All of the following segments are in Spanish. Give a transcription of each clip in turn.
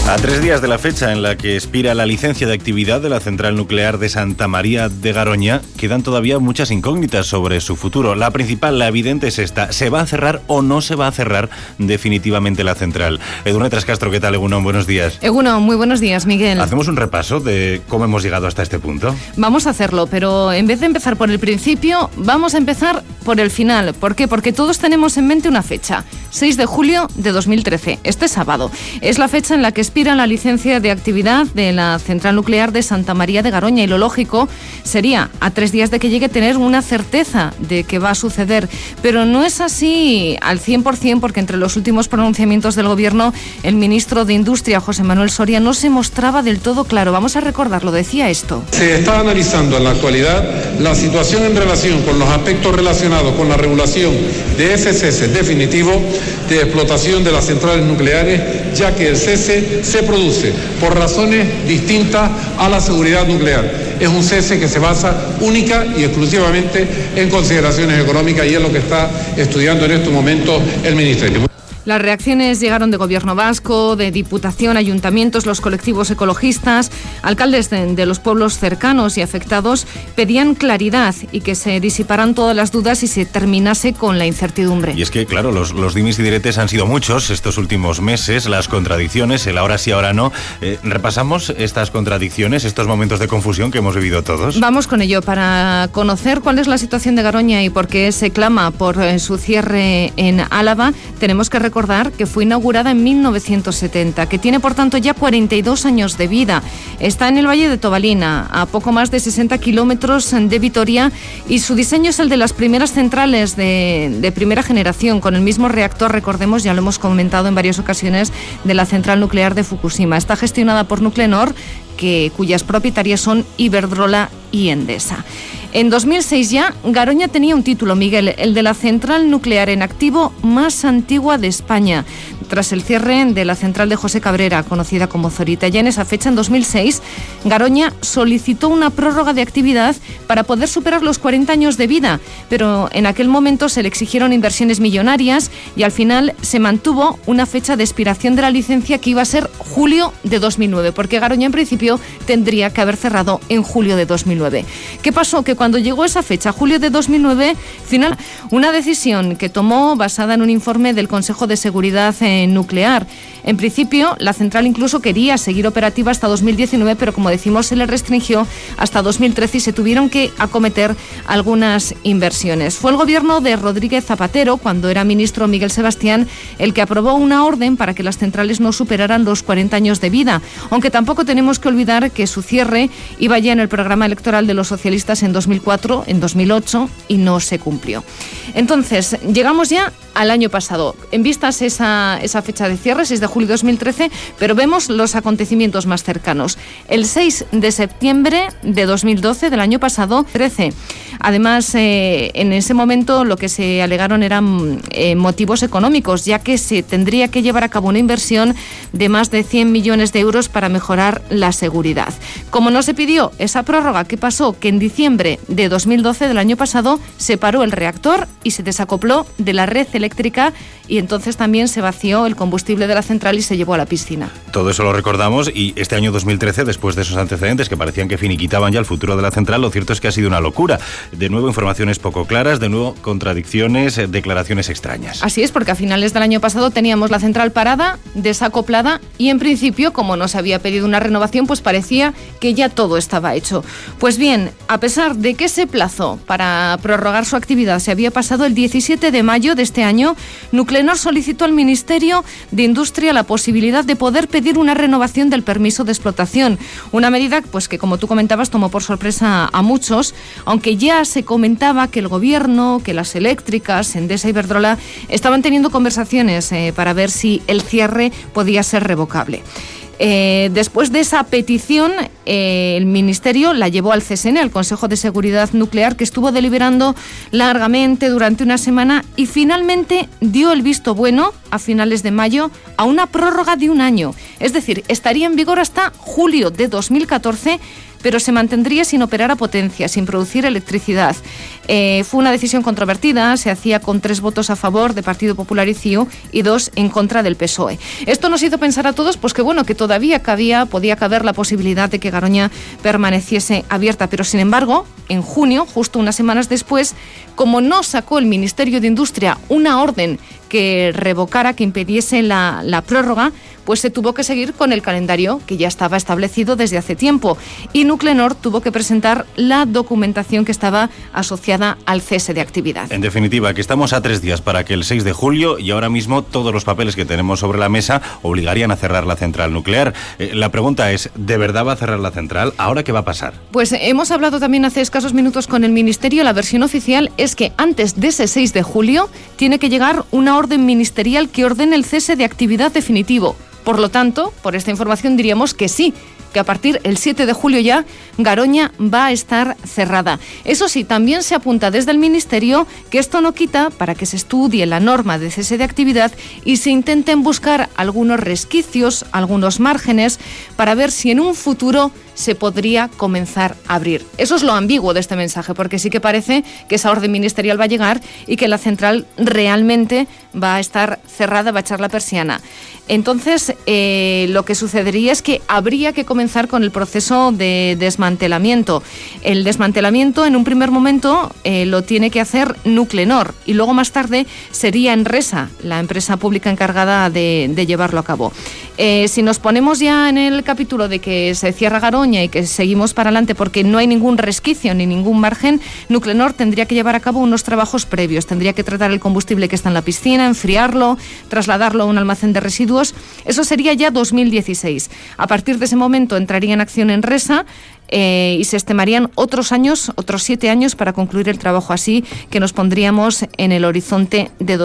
A 3 días de la fecha en la que expira la licencia de actividad de la central nuclear de Santa María de Garoña, quedan todavía muchas incógnitas sobre su futuro. La principal, la evidente, es esta: ¿se va a cerrar o no se va a cerrar definitivamente la central? Edurne Trascastro, ¿qué tal, Egunon? Buenos días. Egunon, muy buenos días, Miguel. ¿Hacemos un repaso de cómo hemos llegado hasta este punto? Vamos a hacerlo, pero en vez de empezar por el principio, vamos a empezar por el final. ¿Por qué? Porque todos tenemos en mente una fecha: 6 de julio de 2013, este sábado. Es la fecha en la que expira la licencia de actividad de la central nuclear de Santa María de Garoña, y lo lógico sería, a 3 días de que llegue, tener una certeza de que va a suceder. Pero no es así al 100%, porque entre los últimos pronunciamientos del Gobierno, el ministro de Industria, José Manuel Soria, no se mostraba del todo claro. Vamos a recordarlo, decía esto. Se está analizando en la actualidad la situación en relación con los aspectos relacionados con la regulación de ese cese definitivo de explotación de las centrales nucleares, ya que el cese se produce por razones distintas a la seguridad nuclear. Es un cese que se basa única y exclusivamente en consideraciones económicas, y es lo que está estudiando en estos momentos el Ministerio. Las reacciones llegaron de Gobierno vasco, de Diputación, ayuntamientos, los colectivos ecologistas. Alcaldes de los pueblos cercanos y afectados pedían claridad y que se disiparan todas las dudas y se terminase con la incertidumbre. Y es que, claro, los dimis y diretes han sido muchos estos últimos meses, las contradicciones, el ahora sí, ahora no. ¿Repasamos estas contradicciones, estos momentos de confusión que hemos vivido todos? Vamos con ello. Para conocer cuál es la situación de Garoña y por qué se clama por su cierre en Álava, tenemos que recordar que fue inaugurada en 1970, que tiene por tanto ya 42 años de vida. Está en el Valle de Tobalina, a poco más de 60 kilómetros de Vitoria, y su diseño es el de las primeras centrales de primera generación, con el mismo reactor, recordemos, ya lo hemos comentado en varias ocasiones, de la central nuclear de Fukushima. Está gestionada por Nuclenor, cuyas propietarias son Iberdrola y Endesa. En 2006 ya, Garoña tenía un título, Miguel, el de la central nuclear en activo más antigua de España, tras el cierre de la central de José Cabrera, conocida como Zorita. Ya en esa fecha, en 2006, Garoña solicitó una prórroga de actividad para poder superar los 40 años de vida, pero en aquel momento se le exigieron inversiones millonarias y al final se mantuvo una fecha de expiración de la licencia que iba a ser julio de 2009, porque Garoña en principio tendría que haber cerrado en julio de 2009. ¿Qué pasó? Que cuando llegó esa fecha, julio de 2009, final, una decisión que tomó basada en un informe del Consejo de Seguridad Nuclear. En principio, la central incluso quería seguir operativa hasta 2019, pero como decimos, se le restringió hasta 2013 y se tuvieron que acometer algunas inversiones. Fue el gobierno de Rodríguez Zapatero, cuando era ministro Miguel Sebastián, el que aprobó una orden para que las centrales no superaran los 40 años de vida, aunque tampoco tenemos que olvidar que su cierre iba ya en el programa electoral de los socialistas en 2004, en 2008, y no se cumplió. Entonces, llegamos ya al año pasado. En vistas esa fecha de cierre, 6 de julio de 2013, pero vemos los acontecimientos más cercanos. El 6 de septiembre de 2012, del año pasado, 13. Además, en ese momento lo que se alegaron eran motivos económicos, ya que se tendría que llevar a cabo una inversión de más de 100 millones de euros para mejorar la seguridad. Como no se pidió esa prórroga, ¿qué pasó? Que en diciembre de 2012, del año pasado, se paró el reactor y se desacopló de la red eléctrica, y entonces también se vació el combustible de la central y se llevó a la piscina. Todo eso lo recordamos, y este año 2013, después de esos antecedentes que parecían que finiquitaban ya el futuro de la central, lo cierto es que ha sido una locura. De nuevo informaciones poco claras, de nuevo contradicciones, declaraciones extrañas. Así es, porque a finales del año pasado teníamos la central parada, desacoplada, y en principio, como no se había pedido una renovación, pues parecía que ya todo estaba hecho. Pues bien, a pesar de que ese plazo para prorrogar su actividad se había pasado, el 17 de mayo de este año, Nuclenor solicitó al Ministerio de Industria la posibilidad de poder pedir una renovación del permiso de explotación. Una medida pues que, como tú comentabas, tomó por sorpresa a muchos, aunque ya se comentaba que el Gobierno, que las eléctricas, Endesa y Iberdrola, estaban teniendo conversaciones para ver si el cierre podía ser revocable. Después de esa petición, el Ministerio la llevó al CSN, al Consejo de Seguridad Nuclear, que estuvo deliberando largamente durante una semana y finalmente dio el visto bueno a finales de mayo a una prórroga de un año. Es decir, estaría en vigor hasta julio de 2014, pero se mantendría sin operar a potencia, sin producir electricidad. Fue una decisión controvertida, se hacía con 3 votos a favor de Partido Popular y CiU y 2 en contra del PSOE. Esto nos hizo pensar a todos pues que bueno, que todavía podía caber la posibilidad de que Garoña permaneciese abierta, pero sin embargo, en junio, justo unas semanas después, como no sacó el Ministerio de Industria una orden que revocara, que impidiese la prórroga, pues se tuvo que seguir con el calendario que ya estaba establecido desde hace tiempo. Y Nuclenor tuvo que presentar la documentación que estaba asociada al cese de actividad. En definitiva, que estamos a 3 días para que el 6 de julio y ahora mismo todos los papeles que tenemos sobre la mesa obligarían a cerrar la central nuclear. La pregunta es, ¿de verdad va a cerrar la central? ¿Ahora qué va a pasar? Pues hemos hablado también hace escasos minutos con el Ministerio. La versión oficial es que antes de ese 6 de julio tiene que llegar una orden ministerial que ordene el cese de actividad definitivo. Por lo tanto, por esta información diríamos que sí, que a partir del 7 de julio ya Garoña va a estar cerrada. Eso sí, también se apunta desde el Ministerio que esto no quita para que se estudie la norma de cese de actividad y se intenten buscar algunos resquicios, algunos márgenes, para ver si en un futuro se podría comenzar a abrir. Eso es lo ambiguo de este mensaje, porque sí que parece que esa orden ministerial va a llegar y que la central realmente va a estar cerrada, va a echar la persiana. Entonces, lo que sucedería es que habría que comenzar con el proceso de desmantelamiento. El desmantelamiento, en un primer momento, lo tiene que hacer Nuclenor y luego más tarde sería Enresa, la empresa pública encargada de llevarlo a cabo. Si nos ponemos ya en el capítulo de que se cierra Garoña y que seguimos para adelante porque no hay ningún resquicio ni ningún margen, Nuclenor tendría que llevar a cabo unos trabajos previos. Tendría que tratar el combustible que está en la piscina, enfriarlo, trasladarlo a un almacén de residuos. Eso sería ya 2016. A partir de ese momento entraría en acción Enresa y se estimarían otros 7 años para concluir el trabajo, así que nos pondríamos en el horizonte de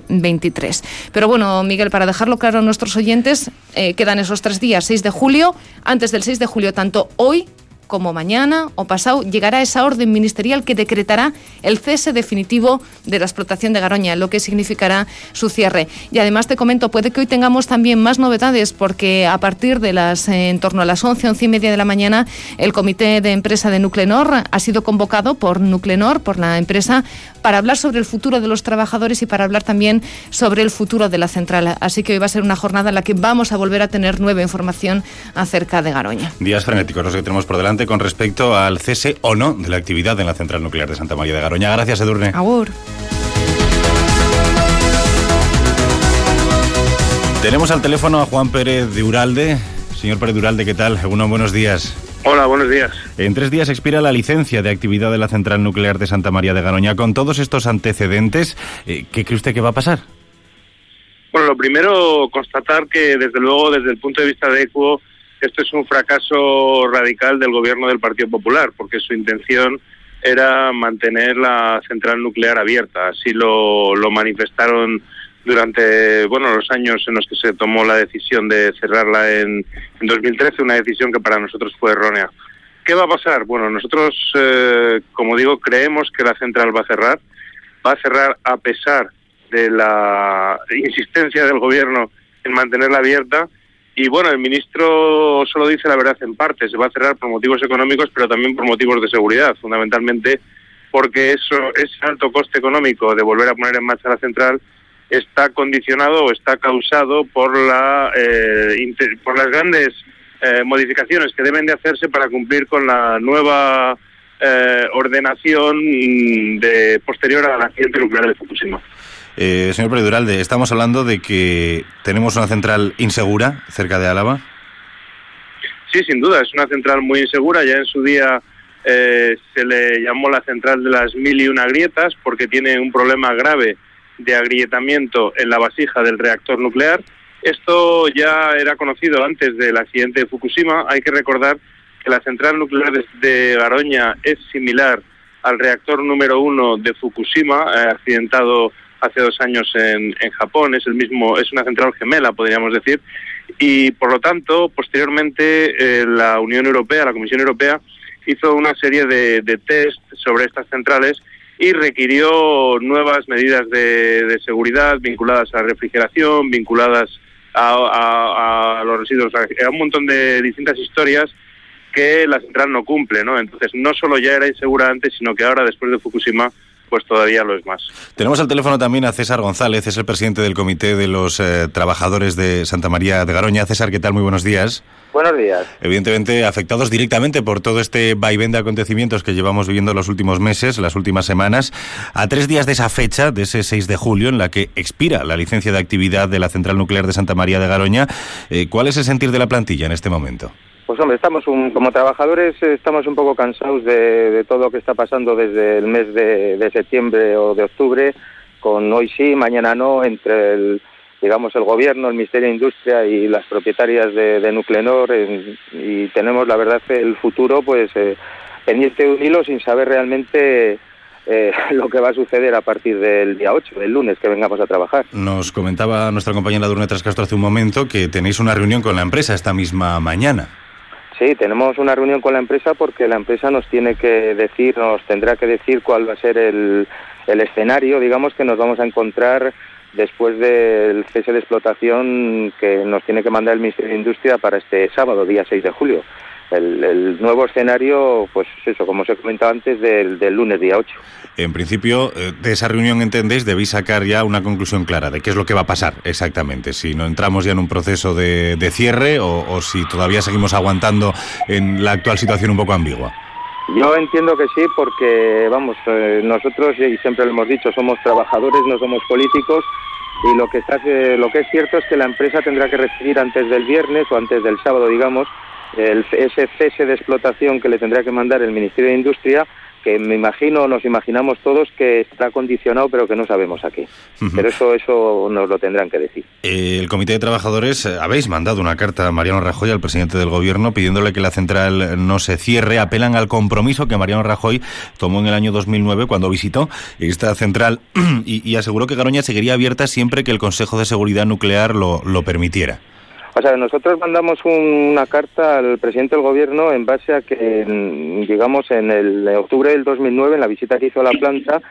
2023. Pero bueno, Miguel, para dejarlo claro a nuestros oyentes, quedan esos 3 días, 6 de julio. Antes del 6 de julio, tanto hoy como mañana o pasado, llegará esa orden ministerial que decretará el cese definitivo de la explotación de Garoña, lo que significará su cierre. Y además te comento, puede que hoy tengamos también más novedades, porque a partir de en torno a las 11:30 de la mañana, el comité de empresa de Nuclenor ha sido convocado por Nuclenor, por la empresa, para hablar sobre el futuro de los trabajadores y para hablar también sobre el futuro de la central. Así que hoy va a ser una jornada en la que vamos a volver a tener nueva información acerca de Garoña. Días frenéticos los que tenemos por delante con respecto al cese o no de la actividad en la central nuclear de Santa María de Garoña. Gracias, Edurne. Agur. Tenemos al teléfono a Juan Pérez de Uralde. Señor Pérez de Uralde, ¿qué tal? Buenos días. Hola, buenos días. En 3 días expira la licencia de actividad de la central nuclear de Santa María de Garoña. Con todos estos antecedentes, ¿qué cree usted que va a pasar? Bueno, lo primero, constatar que desde luego, desde el punto de vista de ECUO, esto es un fracaso radical del gobierno del Partido Popular, porque su intención era mantener la central nuclear abierta. Así lo manifestaron durante los años en los que se tomó la decisión de cerrarla en 2013, una decisión que para nosotros fue errónea. ¿Qué va a pasar? Bueno, nosotros, como digo, creemos que la central va a cerrar. Va a cerrar a pesar de la insistencia del gobierno en mantenerla abierta. Y bueno, el ministro solo dice la verdad en parte. Se va a cerrar por motivos económicos, pero también por motivos de seguridad, fundamentalmente porque ese alto coste económico de volver a poner en marcha la central está condicionado o está causado por las grandes modificaciones que deben de hacerse para cumplir con la nueva ordenación posterior al accidente nuclear de Fukushima. Señor Pérez de Uralde, estamos hablando de que tenemos una central insegura cerca de Álava. Sí, sin duda, es una central muy insegura. Ya en su día se le llamó la central de las 1001 grietas porque tiene un problema grave de agrietamiento en la vasija del reactor nuclear. Esto ya era conocido antes del accidente de Fukushima. Hay que recordar que la central nuclear de Garoña es similar al reactor número 1 de Fukushima, accidentado hace 2 años en Japón. Es una central gemela, podríamos decir, Y por lo tanto, posteriormente, la Unión Europea, la Comisión Europea, hizo una serie de test sobre estas centrales y requirió nuevas medidas de seguridad vinculadas a la refrigeración, vinculadas a los residuos, a un montón de distintas historias que la central no cumple, ¿no? Entonces, no solo ya era insegura antes, sino que ahora, después de Fukushima, pues todavía lo es más. Tenemos al teléfono también a César González, es el presidente del Comité de los Trabajadores de Santa María de Garoña. César, ¿qué tal? Muy buenos días. Buenos días. Evidentemente afectados directamente por todo este vaivén de acontecimientos que llevamos viviendo los últimos meses, las últimas semanas, a 3 días de esa fecha, de ese 6 de julio, en la que expira la licencia de actividad de la central nuclear de Santa María de Garoña. ¿Cuál es el sentir de la plantilla en este momento? Pues hombre, como trabajadores estamos un poco cansados de todo lo que está pasando desde el mes de septiembre o de octubre, con hoy sí, mañana no, entre el gobierno, el Ministerio de Industria y las propietarias de Nuclenor, y tenemos la verdad el futuro pues pendiente de un hilo sin saber realmente lo que va a suceder a partir del día 8, del lunes, que vengamos a trabajar. Nos comentaba nuestra compañera Edurne Trascastro hace un momento que tenéis una reunión con la empresa esta misma mañana. Sí, tenemos una reunión con la empresa porque la empresa nos tendrá que decir cuál va a ser el escenario, digamos, que nos vamos a encontrar después del cese de explotación que nos tiene que mandar el Ministerio de Industria para este sábado, día 6 de julio. El nuevo escenario, pues eso, como os he comentado antes, del lunes día 8. En principio, de esa reunión, entendéis, debéis sacar ya una conclusión clara de qué es lo que va a pasar exactamente. Si no entramos ya en un proceso de cierre o si todavía seguimos aguantando en la actual situación un poco ambigua. Yo entiendo que sí, porque, nosotros, y siempre lo hemos dicho, somos trabajadores, no somos políticos, y lo que es cierto es que la empresa tendrá que recibir antes del viernes o antes del sábado, digamos, ese cese de explotación que le tendrá que mandar el Ministerio de Industria, que nos imaginamos todos que está condicionado, pero que no sabemos aquí. Uh-huh. Pero eso nos lo tendrán que decir. El Comité de Trabajadores habéis mandado una carta a Mariano Rajoy, al presidente del Gobierno, pidiéndole que la central no se cierre. Apelan al compromiso que Mariano Rajoy tomó en el año 2009 cuando visitó esta central y aseguró que Garoña seguiría abierta siempre que el Consejo de Seguridad Nuclear lo permitiera. O sea, nosotros mandamos una carta al presidente del Gobierno en base a que, digamos, en octubre del 2009, en la visita que hizo a la planta,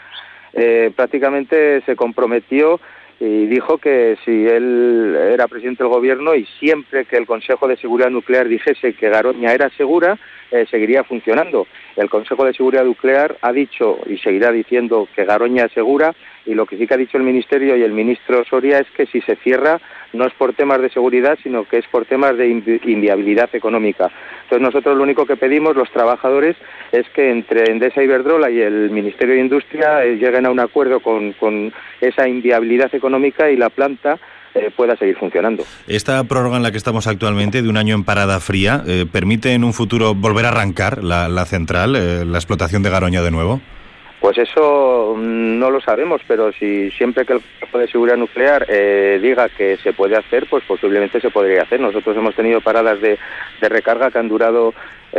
prácticamente se comprometió y dijo que si él era presidente del Gobierno y siempre que el Consejo de Seguridad Nuclear dijese que Garoña era segura, seguiría funcionando. El Consejo de Seguridad Nuclear ha dicho y seguirá diciendo que Garoña es segura, y lo que sí que ha dicho el Ministerio y el ministro Soria es que si se cierra no es por temas de seguridad, sino que es por temas de inviabilidad económica. Entonces nosotros lo único que pedimos, los trabajadores, es que entre Endesa, Iberdrola y el Ministerio de Industria lleguen a un acuerdo con esa inviabilidad económica y la planta pueda seguir funcionando. Esta prórroga en la que estamos actualmente, de un año en parada fría, ¿permite en un futuro volver a arrancar la central, la explotación de Garoña de nuevo? Pues eso no lo sabemos, pero si siempre que el Consejo de Seguridad Nuclear diga que se puede hacer, pues posiblemente se podría hacer. Nosotros hemos tenido paradas de recarga que han durado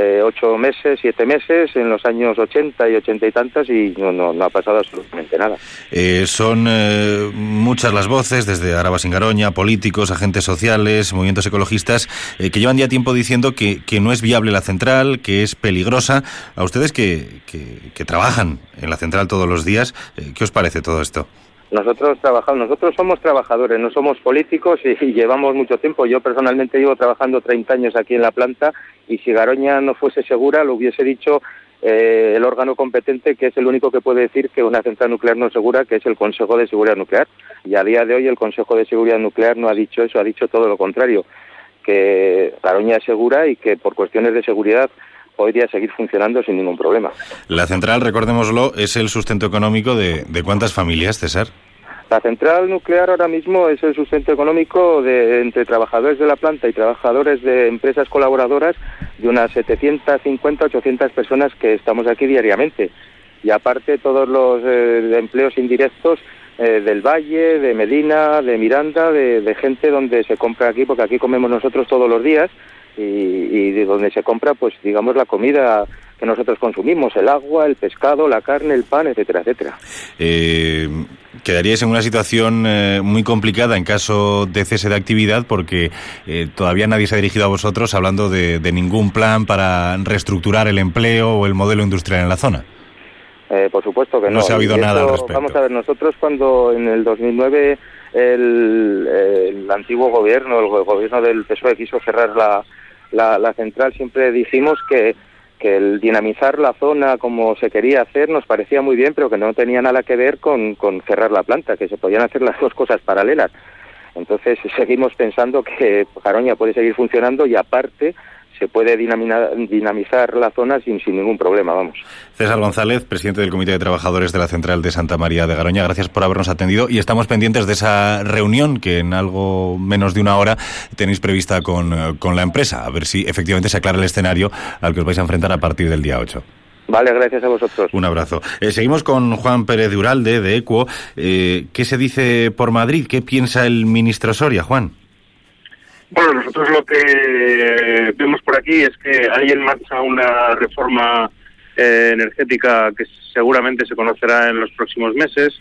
8 meses, 7 meses, en los años 80 y 80 y tantas, y no ha pasado absolutamente nada. Son muchas las voces, desde Araba sin Garoña, políticos, agentes sociales, movimientos ecologistas, que llevan ya tiempo diciendo que no es viable la central, que es peligrosa. A ustedes que trabajan en la central todos los días, ¿qué os parece todo esto? Nosotros somos trabajadores, no somos políticos y llevamos mucho tiempo. Yo personalmente llevo trabajando 30 años aquí en la planta, y si Garoña no fuese segura lo hubiese dicho el órgano competente, que es el único que puede decir que una central nuclear no es segura, que es el Consejo de Seguridad Nuclear. Y a día de hoy el Consejo de Seguridad Nuclear no ha dicho eso, ha dicho todo lo contrario, que Garoña es segura y que por cuestiones de seguridad podría seguir funcionando sin ningún problema. La central, recordémoslo, es el sustento económico de ¿cuántas familias, César? La central nuclear ahora mismo es el sustento económico entre trabajadores de la planta y trabajadores de empresas colaboradoras de unas 750, 800 personas que estamos aquí diariamente. Y aparte todos los empleos indirectos del Valle, de Medina, de Miranda, de gente donde se compra aquí, porque aquí comemos nosotros todos los días, y de donde se compra, pues digamos, la comida que nosotros consumimos, el agua, el pescado, la carne, el pan, etcétera, etcétera. Quedaríais en una situación muy complicada en caso de cese de actividad, porque todavía nadie se ha dirigido a vosotros hablando de ningún plan para reestructurar el empleo o el modelo industrial en la zona. Por supuesto que no. No se ha habido nada al respecto. Vamos a ver, nosotros cuando en el 2009 el antiguo gobierno, el gobierno del PSOE, quiso cerrar la central, siempre dijimos que el dinamizar la zona como se quería hacer nos parecía muy bien, pero que no tenía nada que ver con cerrar la planta, que se podían hacer las dos cosas paralelas. Entonces seguimos pensando que Garoña puede seguir funcionando y aparte se puede dinamizar la zona sin ningún problema, vamos. César González, presidente del Comité de Trabajadores de la Central de Santa María de Garoña, gracias por habernos atendido y estamos pendientes de esa reunión que en algo menos de una hora tenéis prevista con la empresa, a ver si efectivamente se aclara el escenario al que os vais a enfrentar a partir del día 8. Vale, gracias a vosotros. Un abrazo. Seguimos con Juan Pérez de Uralde, de Equo. ¿Qué se dice por Madrid? ¿Qué piensa el ministro Soria, Juan? Bueno, nosotros lo que vemos por aquí es que hay en marcha una reforma energética que seguramente se conocerá en los próximos meses,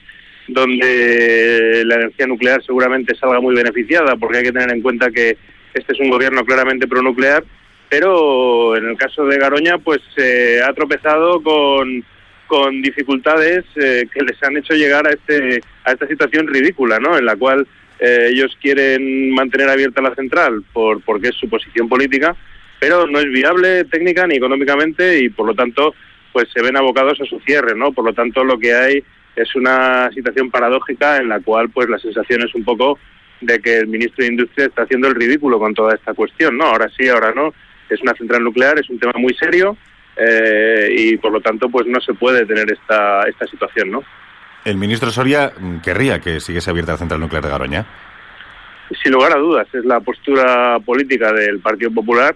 donde la energía nuclear seguramente salga muy beneficiada, porque hay que tener en cuenta que este es un gobierno claramente pronuclear, pero en el caso de Garoña pues ha tropezado con dificultades que les han hecho llegar a esta situación ridícula, ¿no? En la cual ellos quieren mantener abierta la central porque es su posición política, pero no es viable técnica ni económicamente y por lo tanto pues se ven abocados a su cierre, ¿no? Por lo tanto lo que hay es una situación paradójica en la cual pues la sensación es un poco de que el ministro de Industria está haciendo el ridículo con toda esta cuestión, ¿no? Ahora sí, ahora no. Es una central nuclear, es un tema muy serio y por lo tanto pues no se puede tener esta situación, ¿no? El ministro Soria querría que siguiese abierta la central nuclear de Garoña. Sin lugar a dudas, es la postura política del Partido Popular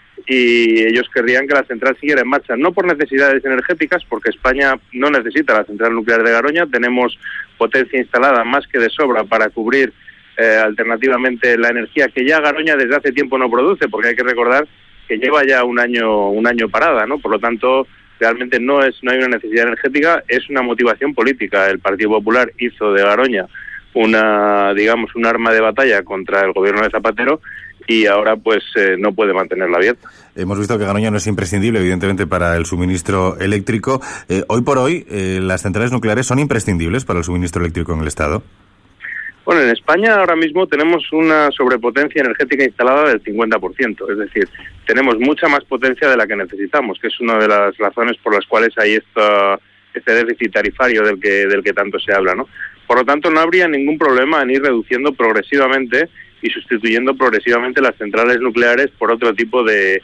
y ellos querrían que la central siguiera en marcha, no por necesidades energéticas, porque España no necesita la central nuclear de Garoña, tenemos potencia instalada más que de sobra para cubrir alternativamente la energía que ya Garoña desde hace tiempo no produce, porque hay que recordar que lleva ya un año parada, ¿no? Por lo tanto, realmente no hay una necesidad energética, es una motivación política. El Partido Popular hizo de Garoña un arma de batalla contra el gobierno de Zapatero y ahora pues no puede mantenerla abierta. Hemos visto que Garoña no es imprescindible, evidentemente, para el suministro eléctrico. Hoy por hoy, ¿las centrales nucleares son imprescindibles para el suministro eléctrico en el Estado? Bueno, en España ahora mismo tenemos una sobrepotencia energética instalada del 50%, es decir, tenemos mucha más potencia de la que necesitamos, que es una de las razones por las cuales hay este déficit tarifario del que tanto se habla, ¿no? Por lo tanto, no habría ningún problema en ir reduciendo progresivamente y sustituyendo progresivamente las centrales nucleares por otro tipo de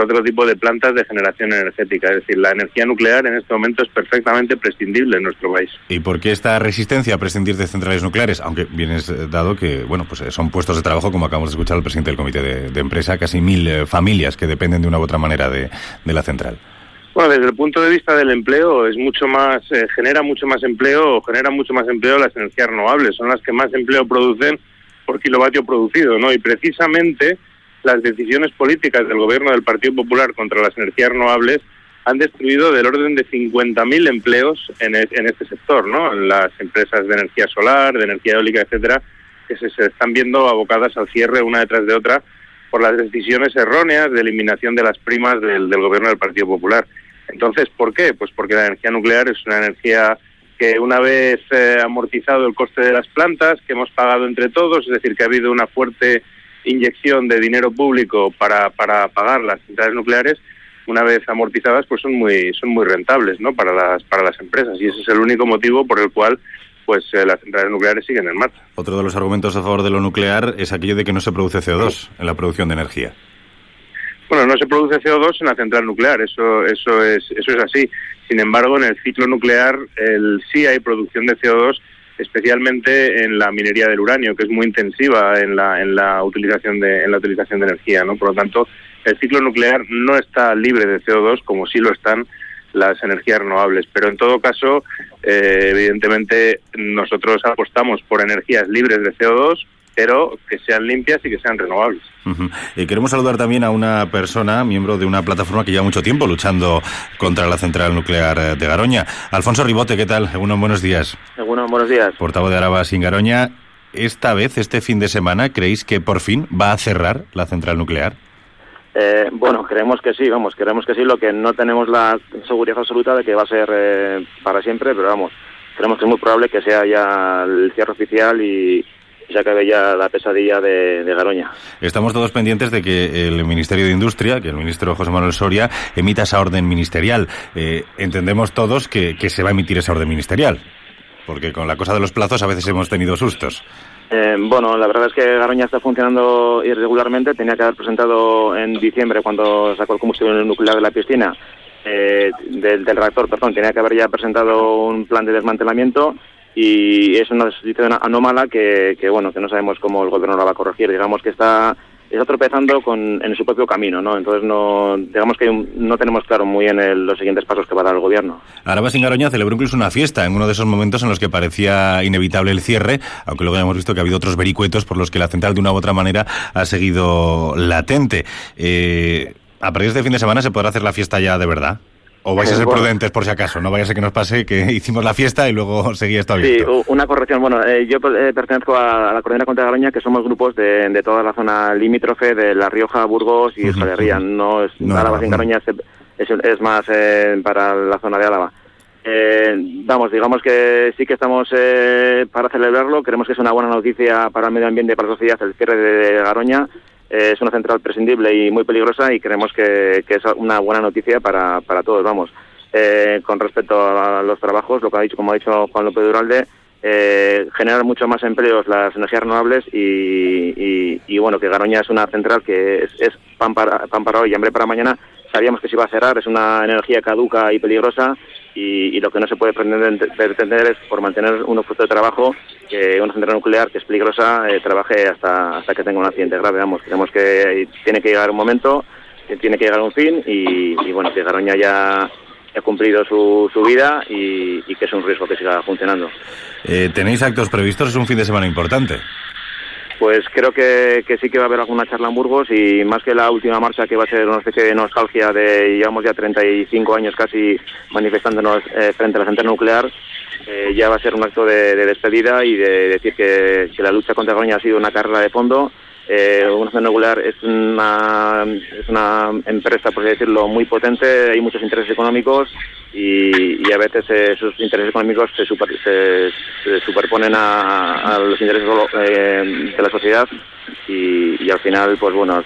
plantas de generación energética. Es decir, la energía nuclear en este momento es perfectamente prescindible en nuestro país. ¿Y por qué esta resistencia a prescindir de centrales nucleares? Aunque bien es dado que, bueno, pues son puestos de trabajo, como acabamos de escuchar al presidente del comité de empresa, casi 1.000 familias que dependen de una u otra manera de la central. Bueno, desde el punto de vista del empleo es mucho más, genera mucho más empleo las energías renovables, son las que más empleo producen por kilovatio producido, ¿no? Y precisamente las decisiones políticas del gobierno del Partido Popular contra las energías renovables han destruido del orden de 50.000 empleos en este sector, ¿no? En las empresas de energía solar, de energía eólica, etcétera, que se están viendo abocadas al cierre una detrás de otra por las decisiones erróneas de eliminación de las primas del gobierno del Partido Popular. Entonces, ¿por qué? Pues porque la energía nuclear es una energía que una vez amortizado el coste de las plantas, que hemos pagado entre todos, es decir, que ha habido una fuerte inyección de dinero público para pagar las centrales nucleares, una vez amortizadas, pues son muy rentables, ¿no? para las empresas, y ese es el único motivo por el cual pues las centrales nucleares siguen en marcha. Otro de los argumentos a favor de lo nuclear es aquello de que no se produce CO2 en la producción de energía. Bueno, no se produce CO2 en la central nuclear, eso es así. Sin embargo, en el ciclo nuclear sí hay producción de CO2, especialmente en la minería del uranio, que es muy intensiva en la utilización de energía, ¿no? Por lo tanto, el ciclo nuclear no está libre de CO2 como sí lo están las energías renovables. Pero en todo caso, evidentemente, nosotros apostamos por energías libres de CO2 pero que sean limpias y que sean renovables. Queremos saludar también a una persona, miembro de una plataforma que lleva mucho tiempo luchando contra la central nuclear de Garoña. Alfonso Ribote, ¿qué tal? Buenos días. Buenos días. Portavoz de Araba sin Garoña. Esta vez, este fin de semana, ¿creéis que por fin va a cerrar la central nuclear? Bueno, creemos que sí, lo que no tenemos la seguridad absoluta de que va a ser para siempre, pero creemos que es muy probable que sea ya el cierre oficial y se acabe ya la pesadilla de Garoña. Estamos todos pendientes de que el Ministerio de Industria, que el ministro José Manuel Soria, emita esa orden ministerial. Entendemos todos que se va a emitir esa orden ministerial, porque con la cosa de los plazos a veces hemos tenido sustos. Bueno, la verdad es que Garoña está funcionando irregularmente. Tenía que haber presentado en diciembre, cuando sacó el combustible nuclear de la piscina, del reactor, tenía que haber ya presentado un plan de desmantelamiento, y es una situación anómala que no sabemos cómo el gobierno la va a corregir. Digamos que está tropezando en su propio camino, ¿no? Entonces digamos que no tenemos claro muy bien los siguientes pasos que va a dar el gobierno. Araba sin Garoña celebró incluso una fiesta en uno de esos momentos en los que parecía inevitable el cierre, aunque luego hemos visto que ha habido otros vericuetos por los que la central de una u otra manera ha seguido latente. ¿A partir de este fin de semana se podrá hacer la fiesta ya de verdad? ¿O vais a ser prudentes por si acaso? No vaya a ser que nos pase que hicimos la fiesta y luego seguía esto abierto. Sí, una corrección. Yo pertenezco a la Coordinadora contra Garoña, que somos grupos de toda la zona limítrofe de La Rioja, Burgos y Euskal Herria. Álava sin Garoña es más para la zona de Álava. Digamos que sí que estamos para celebrarlo. Creemos que es una buena noticia para el medio ambiente y para la sociedad el cierre de Garoña. Es una central prescindible y muy peligrosa, y creemos que es una buena noticia para todos. Con respecto a los trabajos, como ha dicho Juan López de Uralde, generar mucho más empleos las energías renovables y que Garoña es una central que es pan para hoy y hambre para mañana. Sabíamos que se iba a cerrar, es una energía caduca y peligrosa, y lo que no se puede pretender es, por mantener unos puestos de trabajo, que una central nuclear que es peligrosa trabaje hasta que tenga un accidente grave. Creemos que tiene que llegar un momento, que tiene que llegar un fin, y que Garoña ya ha cumplido su vida y que es un riesgo que siga funcionando. ¿Tenéis actos previstos? Es un fin de semana importante. Pues creo que sí que va a haber alguna charla en Burgos, y más que la última marcha, que va a ser una especie de nostalgia llevamos ya 35 años casi manifestándonos frente a la central nuclear, ya va a ser un acto de despedida y de decir que la lucha contra Garoña ha sido una carrera de fondo. Una central nuclear es una empresa, por así decirlo, muy potente. Hay muchos intereses económicos y a veces esos intereses económicos se superponen a los intereses de la sociedad, y al final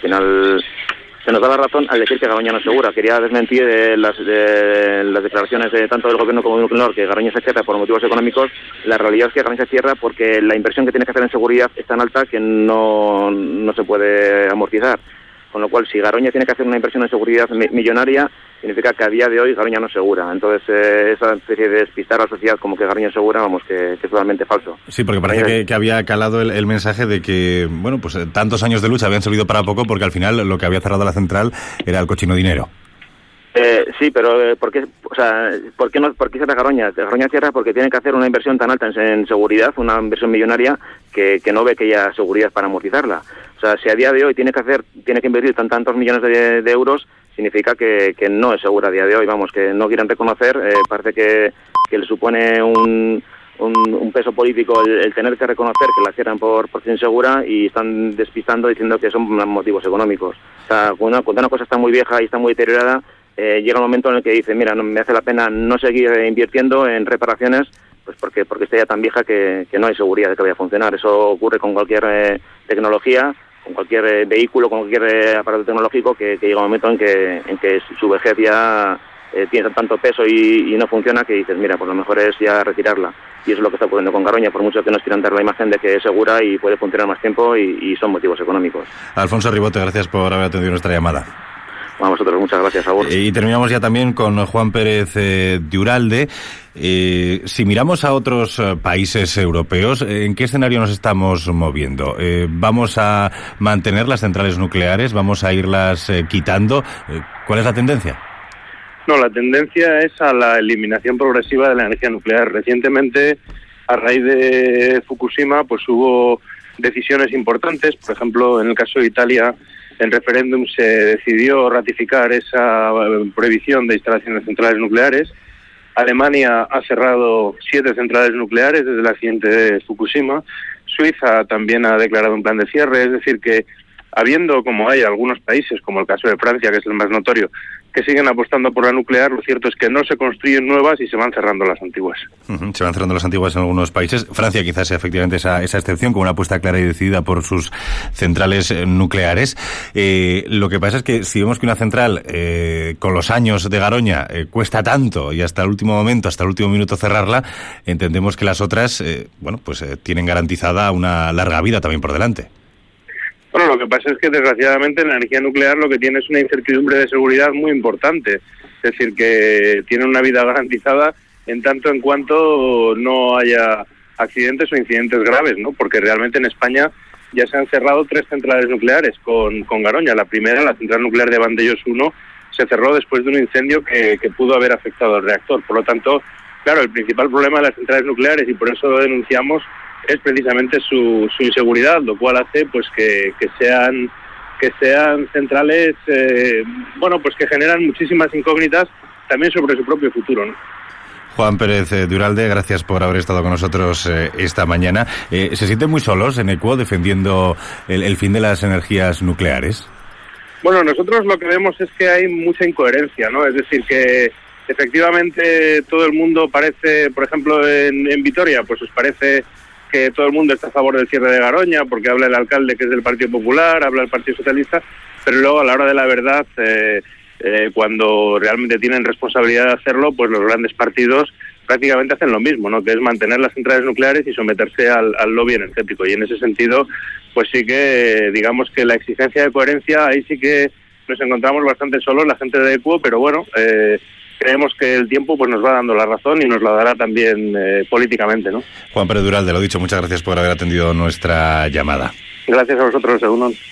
se nos da la razón al decir que Garoña no es segura. Quería desmentir las declaraciones tanto del gobierno como del nuclear, que Garoña se cierra por motivos económicos. La realidad es que Garoña se cierra porque la inversión que tiene que hacer en seguridad es tan alta que no se puede amortizar. Con lo cual, si Garoña tiene que hacer una inversión en seguridad millonaria, significa que a día de hoy Garoña no es segura. Entonces, esa especie de despistar a la sociedad como que Garoña es segura, que es totalmente falso. Sí, porque parece que había calado el mensaje de que, tantos años de lucha habían servido para poco, porque al final lo que había cerrado la central era el cochino dinero. Sí, pero ¿por qué cierra Garoña? Garoña cierra porque tiene que hacer una inversión tan alta en seguridad, una inversión millonaria, que no ve que haya seguridad para amortizarla. O sea, si a día de hoy tiene que invertir tantos millones de euros, significa que no es segura a día de hoy. Que no quieren reconocer, parece que le supone un peso político el tener que reconocer que la cierran por ser insegura, y están despistando diciendo que son motivos económicos. O sea, cuando una cosa está muy vieja y está muy deteriorada, llega un momento en el que dice, mira, no me hace la pena no seguir invirtiendo en reparaciones, pues porque está ya tan vieja que no hay seguridad de que vaya a funcionar. Eso ocurre con cualquier tecnología, con cualquier vehículo, con cualquier aparato tecnológico, que llega un momento en que su vejez ya tiene tanto peso y no funciona, que dices, mira, pues lo mejor es ya retirarla. Y eso es lo que está ocurriendo con Garoña, por mucho que nos quieran dar la imagen de que es segura y puede funcionar más tiempo, y son motivos económicos. Alfonso Ribote, gracias por haber atendido nuestra llamada. A vosotros, muchas gracias, Agur. Y terminamos ya también con Juan Pérez de Uralde. Si miramos a otros países europeos, ¿en qué escenario nos estamos moviendo? ¿Vamos a mantener las centrales nucleares? ¿Vamos a irlas quitando? ¿Cuál es la tendencia? No, la tendencia es a la eliminación progresiva de la energía nuclear. Recientemente, a raíz de Fukushima, pues hubo decisiones importantes. Por ejemplo, en el caso de Italia, en referéndum se decidió ratificar esa prohibición de instalaciones centrales nucleares. Alemania ha cerrado 7 centrales nucleares desde el accidente de Fukushima. Suiza también ha declarado un plan de cierre. Es decir, que habiendo, como hay algunos países, como el caso de Francia, que es el más notorio, que siguen apostando por la nuclear, lo cierto es que no se construyen nuevas y se van cerrando las antiguas. Se van cerrando las antiguas en algunos países. Francia quizás sea efectivamente esa excepción, con una apuesta clara y decidida por sus centrales nucleares. Lo que pasa es que si vemos que una central, con los años de Garoña, cuesta tanto y hasta el último momento, hasta el último minuto cerrarla, entendemos que las otras, tienen garantizada una larga vida también por delante. Bueno, lo que pasa es que desgraciadamente la energía nuclear lo que tiene es una incertidumbre de seguridad muy importante. Es decir, que tiene una vida garantizada en tanto en cuanto no haya accidentes o incidentes graves, ¿no? Porque realmente en España ya se han cerrado 3 centrales nucleares con Garoña. La primera, la central nuclear de Vandellós 1, se cerró después de un incendio que pudo haber afectado al reactor. Por lo tanto, claro, el principal problema de las centrales nucleares, y por eso lo denunciamos, es precisamente su inseguridad, lo cual hace pues que sean centrales pues que generan muchísimas incógnitas también sobre su propio futuro, ¿no? Juan Pérez de Uralde, gracias por haber estado con nosotros esta mañana. ¿Se sienten muy solos en EQUO defendiendo el fin de las energías nucleares? Bueno, nosotros lo que vemos es que hay mucha incoherencia, ¿no? Es decir, que efectivamente todo el mundo parece, por ejemplo, en Vitoria, pues os parece que todo el mundo está a favor del cierre de Garoña, porque habla el alcalde que es del Partido Popular, habla el Partido Socialista, pero luego a la hora de la verdad, cuando realmente tienen responsabilidad de hacerlo, pues los grandes partidos prácticamente hacen lo mismo, ¿no? Que es mantener las centrales nucleares y someterse al lobby energético. Y en ese sentido, pues sí que, digamos que la exigencia de coherencia, ahí sí que nos encontramos bastante solos la gente de EQUO, pero bueno, creemos que el tiempo pues nos va dando la razón y nos la dará también políticamente, ¿no? Juan Pérez de Uralde, lo dicho, muchas gracias por haber atendido nuestra llamada. Gracias a vosotros, Egunon.